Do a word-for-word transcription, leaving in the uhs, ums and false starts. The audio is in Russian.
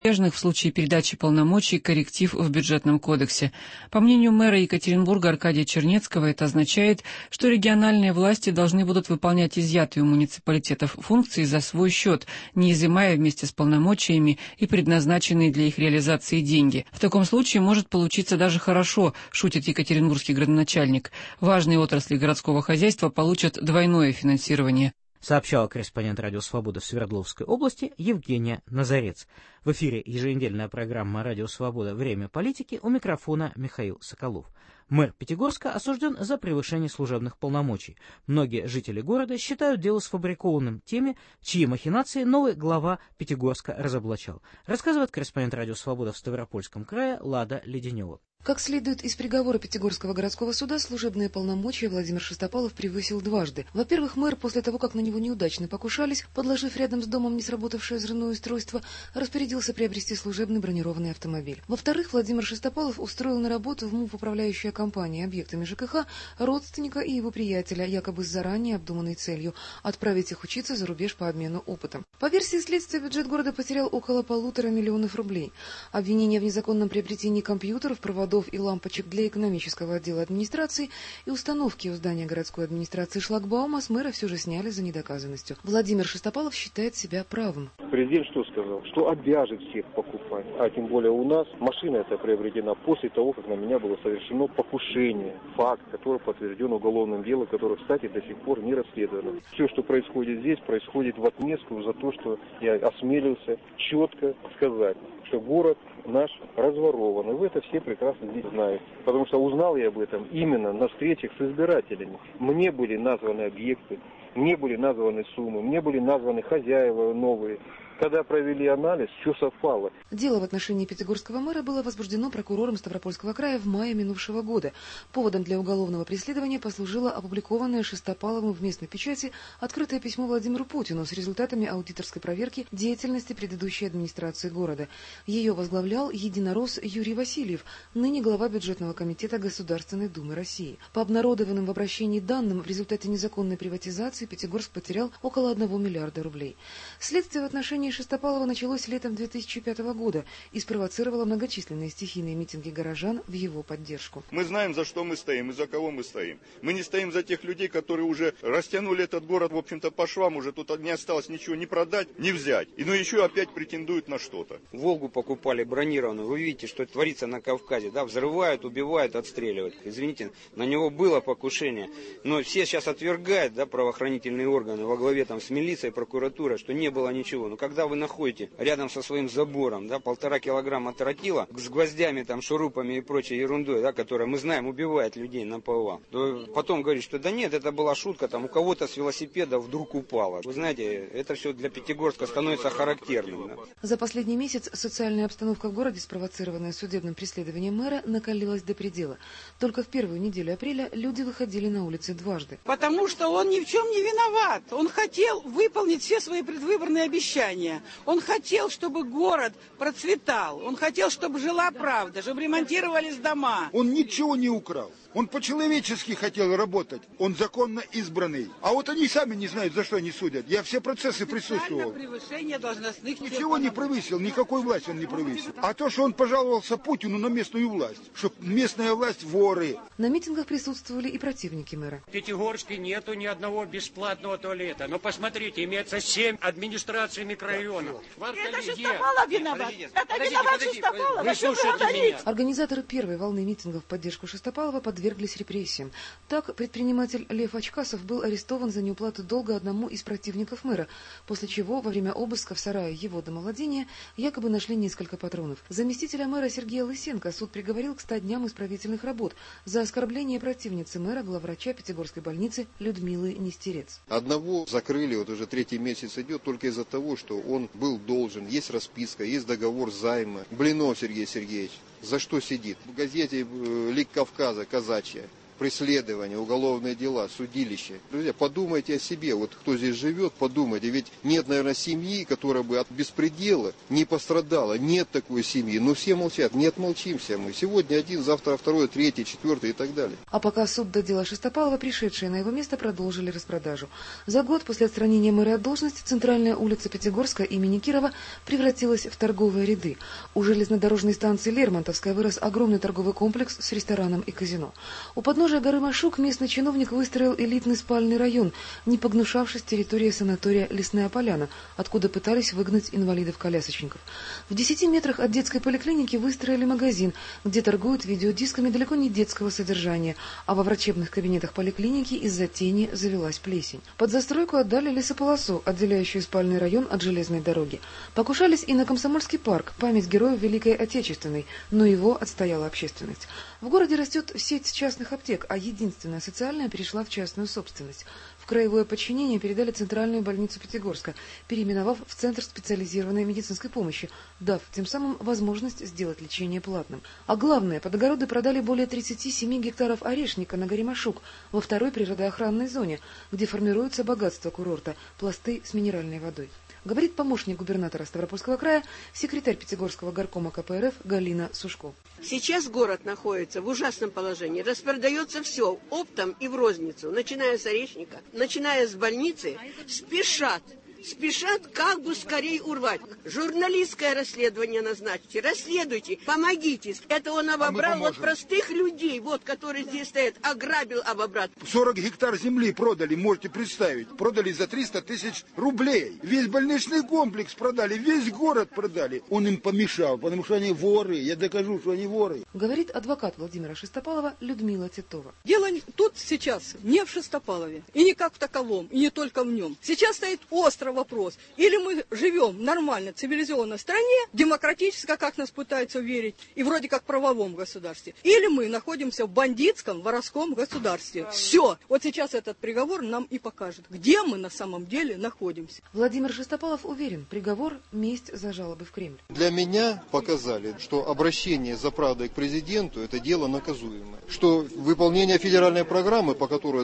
в случае передачи полномочий корректив в бюджетном кодексе. По мнению мэра Екатеринбурга Аркадия Чернецкого, это означает, что региональные власти должны будут выполнять изъятые у муниципалитетов функции за свой счет, не изымая вместе с полномочиями и предназначенные для их реализации деньги. В таком случае может получиться даже хорошо, шутит екатеринбургский градоначальник. Важные отрасли городского хозяйства получат двойное финансирование. Сообщала корреспондент Радио Свобода в Свердловской области Евгения Назарец. В эфире еженедельная программа Радио Свобода «Время политики», у микрофона Михаил Соколов. Мэр Пятигорска осужден за превышение служебных полномочий. Многие жители города считают дело сфабрикованным теми, чьи махинации новый глава Пятигорска разоблачал. Рассказывает корреспондент Радио Свобода в Ставропольском крае Лада Леденева. Как следует из приговора Пятигорского городского суда, служебные полномочия Владимир Шестопалов превысил дважды. Во-первых, мэр после того, как на него неудачно покушались, подложив рядом с домом не сработавшее взрывное устройство, распорядился приобрести служебный бронированный автомобиль. Во-вторых, Владимир Шестопалов устроил на работу в МУП управляющая компания объектами ЖКХ родственника и его приятеля, якобы с заранее обдуманной целью отправить их учиться за рубеж по обмену опытом. По версии следствия, бюджет города потерял около полутора миллионов рублей. Обвинения в незаконном приобретении компьютеров, проводов и лампочек для экономического отдела администрации и установки у здания городской администрации шлагбаума с мэра все же сняли за недоказанностью. Владимир Шестопалов считает себя правым. Президент что сказал? Что обяжет всех покупать. А тем более у нас машина эта приобретена после того, как на меня было совершено покушение. Факт, который подтвержден уголовным делом, которое, кстати, до сих пор не расследовано. Все, что происходит здесь, происходит в отместку за то, что я осмелился четко сказать, что город наш разворован. И вы это все прекрасно здесь знают. Потому что узнал я об этом именно на встречах с избирателями. Мне были названы объекты, мне были названы суммы, мне были названы хозяева новые. Когда провели анализ, все совпало. Дело в отношении пятигорского мэра было возбуждено прокурором Ставропольского края в мае минувшего года. Поводом для уголовного преследования послужило опубликованное Шестопаловым в местной печати открытое письмо Владимиру Путину с результатами аудиторской проверки деятельности предыдущей администрации города. Ее возглавлял единорос Юрий Васильев, ныне глава бюджетного комитета Государственной Думы России. По обнародованным в обращении данным, в результате незаконной приватизации Пятигорск потерял около одного миллиарда рублей. Следствие в отношении Шестопалова началось летом две тысячи пятого года и спровоцировало многочисленные стихийные митинги горожан в его поддержку. Мы знаем, за что мы стоим и за кого мы стоим. Мы не стоим за тех людей, которые уже растянули этот город, в общем-то, по швам, уже тут не осталось ничего ни продать, ни взять. И ну еще опять претендуют на что-то. Волгу покупали бронированную. Вы видите, что творится на Кавказе. Да, взрывают, убивают, отстреливают. Извините, на него было покушение. Но все сейчас отвергают, да, правоохранительные органы во главе там с милицией, прокуратурой, что не было ничего. Но когда вы находите рядом со своим забором, да, полтора килограмма тротила с гвоздями, там, шурупами и прочей ерундой, да, которая, мы знаем, убивает людей на повал, то потом говорит, что да нет, это была шутка, там у кого-то с велосипеда вдруг упало. Вы знаете, это все для Пятигорска становится характерным. Да. За последний месяц социальная обстановка в городе, спровоцированная судебным преследованием мэра, накалилась до предела. Только в первую неделю апреля люди выходили на улицы дважды. Потому что он ни в чем не виноват. Он хотел выполнить все свои предвыборные обещания. Он хотел, чтобы город процветал. Он хотел, чтобы жила правда, чтобы ремонтировались дома. Он ничего не украл. Он по-человечески хотел работать. Он законно избранный. А вот они сами не знают, за что они судят. Я все процессы присутствовал. Превышение должностных Ничего не превысил, никакой власти он не превысил. А то, что он пожаловался Путину на местную власть, что местная власть воры. На митингах присутствовали и противники мэра. В Пятигорске нету ни одного бесплатного туалета. Но посмотрите, имеется семь администраций микрорайонов. Это Шестопалов виноват. Это виноват Шестопалов. Вы слушаете меня. Организаторы первой волны митингов в поддержку Шестопалова подверглись репрессиям. Так, предприниматель Лев Очкасов был арестован за неуплату долга одному из противников мэра, после чего во время обыска в сарае его домовладения якобы нашли несколько патронов. Заместителя мэра Сергея Лысенко суд приговорил к ста дням исправительных работ за оскорбление противницы мэра, главврача Пятигорской больницы Людмилы Нестерец. Одного закрыли, вот уже третий месяц идет, только из-за того, что он был должен. Есть расписка, есть договор займа. Блинов Сергей Сергеевич. За что сидит? В газете «Лик Кавказа» казачья. преследования, уголовные дела, судилища. Друзья, подумайте о себе, вот кто здесь живет, подумайте, ведь нет, наверное, семьи, которая бы от беспредела не пострадала, нет такой семьи, но все молчат, не отмолчимся мы. Сегодня один, завтра второй, третий, четвертый и так далее. А пока суд до дела Шестопалова, пришедшие на его место продолжили распродажу. За год после отстранения мэра от должности центральная улица Пятигорска имени Кирова превратилась в торговые ряды. У железнодорожной станции Лермонтовская вырос огромный торговый комплекс с рестораном и казино. У подножия горы Машук местный чиновник выстроил элитный спальный район, не погнушавшись территории санатория Лесная Поляна, откуда пытались выгнать инвалидов-колясочников. В десяти метрах от детской поликлиники выстроили магазин, где торгуют видеодисками далеко не детского содержания, а во врачебных кабинетах поликлиники из-за тени завелась плесень. Под застройку отдали лесополосу, отделяющую спальный район от железной дороги. Покушались и на Комсомольский парк, память героев Великой Отечественной, но его отстояла общественность. В городе растет сеть частных аптек, а единственная социальная перешла в частную собственность. В краевое подчинение передали центральную больницу Пятигорска, переименовав в Центр специализированной медицинской помощи, дав тем самым возможность сделать лечение платным. А главное, под огороды продали более тридцати семи гектаров орешника на горе Машук, во второй природоохранной зоне, где формируются богатства курорта, пласты с минеральной водой. Говорит помощник губернатора Ставропольского края, секретарь Пятигорского горкома ка пэ эр эф Галина Сушко. Сейчас город находится в ужасном положении. Распродается все оптом и в розницу, начиная с орешника, начиная с больницы, спешат. Спешат как бы скорее урвать. Журналистское расследование назначьте, расследуйте, помогите. Это он обобрал а вот простых людей, вот, которые здесь стоят, ограбил, обобрал. сорок гектар земли продали, можете представить. Продали за триста тысяч рублей. Весь больничный комплекс продали, весь город продали. Он им помешал, потому что они воры. Я докажу, что они воры. Говорит адвокат Владимира Шестопалова Людмила Титова. Дело тут сейчас не в Шестопалове, и не как в таковом, и не только в нем. Сейчас стоит остров вопрос. Или мы живем нормально, цивилизованной стране, демократически, как нас пытаются верить, и вроде как в правовом государстве. Или мы находимся в бандитском, воровском государстве. Все. Вот сейчас этот приговор нам и покажет, где мы на самом деле находимся. Владимир Шестопалов уверен, приговор – месть за жалобы в Кремль. Для меня показали, что обращение за правдой к президенту – это дело наказуемое. Что выполнение федеральной программы, по которой